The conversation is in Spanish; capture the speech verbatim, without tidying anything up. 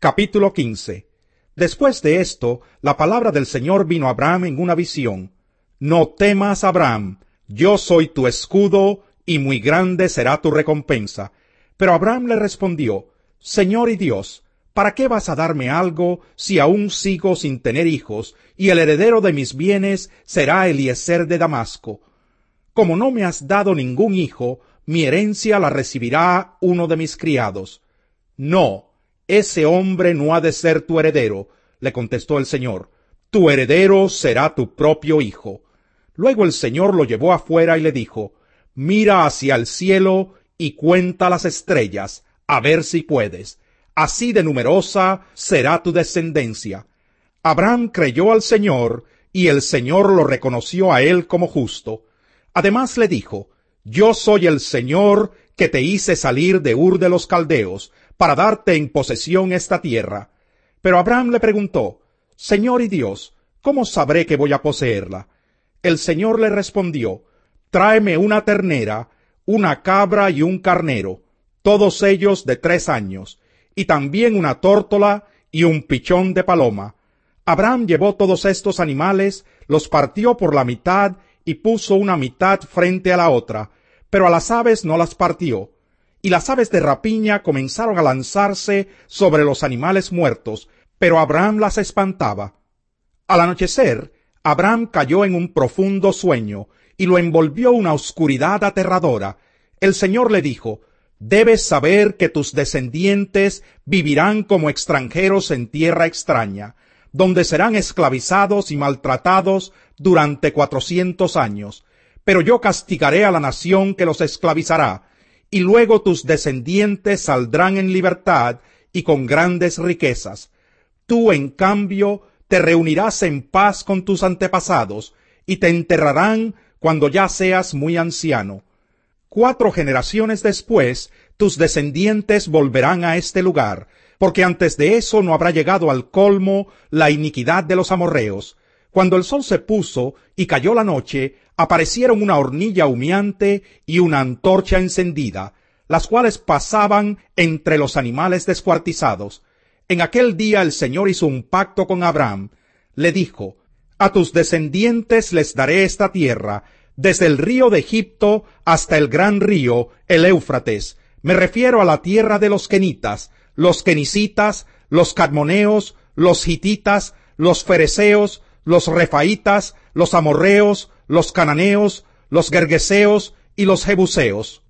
Capítulo quince. Después de esto, la palabra del Señor vino a Abraham en una visión. No temas, Abraham, yo soy tu escudo, y muy grande será tu recompensa. Pero Abraham le respondió, Señor y Dios, ¿para qué vas a darme algo si aún sigo sin tener hijos, y el heredero de mis bienes será Eliezer de Damasco? Como no me has dado ningún hijo, mi herencia la recibirá uno de mis criados. No, ese hombre no ha de ser tu heredero, le contestó el Señor. Tu heredero será tu propio hijo. Luego el Señor lo llevó afuera y le dijo, Mira hacia el cielo y cuenta las estrellas, a ver si puedes. Así de numerosa será tu descendencia. Abraham creyó al Señor, y el Señor lo reconoció a él como justo. Además le dijo, Yo soy el Señor que te hice salir de Ur de los Caldeos, para darte en posesión esta tierra. Pero Abraham le preguntó, Señor y Dios, ¿cómo sabré que voy a poseerla? El Señor le respondió, Tráeme una ternera, una cabra y un carnero, todos ellos de tres años, y también una tórtola y un pichón de paloma. Abraham llevó todos estos animales, los partió por la mitad y puso una mitad frente a la otra, pero a las aves no las partió. Y las aves de rapiña comenzaron a lanzarse sobre los animales muertos, pero Abraham las espantaba. Al anochecer, Abraham cayó en un profundo sueño, y lo envolvió una oscuridad aterradora. El Señor le dijo, Debes saber que tus descendientes vivirán como extranjeros en tierra extraña, donde serán esclavizados y maltratados durante cuatrocientos años. Pero yo castigaré a la nación que los esclavizará, y luego tus descendientes saldrán en libertad y con grandes riquezas. Tú, en cambio, te reunirás en paz con tus antepasados, y te enterrarán cuando ya seas muy anciano. Cuatro generaciones después, tus descendientes volverán a este lugar, porque antes de eso no habrá llegado al colmo la iniquidad de los amorreos. Cuando el sol se puso y cayó la noche, aparecieron una hornilla humeante y una antorcha encendida, las cuales pasaban entre los animales descuartizados. En aquel día el Señor hizo un pacto con Abraham. Le dijo, A tus descendientes les daré esta tierra, desde el río de Egipto hasta el gran río, el Éufrates. Me refiero a la tierra de los kenitas, los kenicitas, los cadmoneos, los hititas, los ferezeos, los refaitas, los amorreos, los cananeos, los gergeseos y los jebuseos.